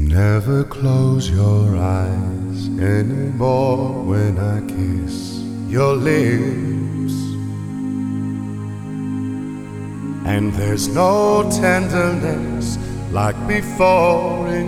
Never close your eyes anymore when I kiss your lips. And there's no tenderness like before in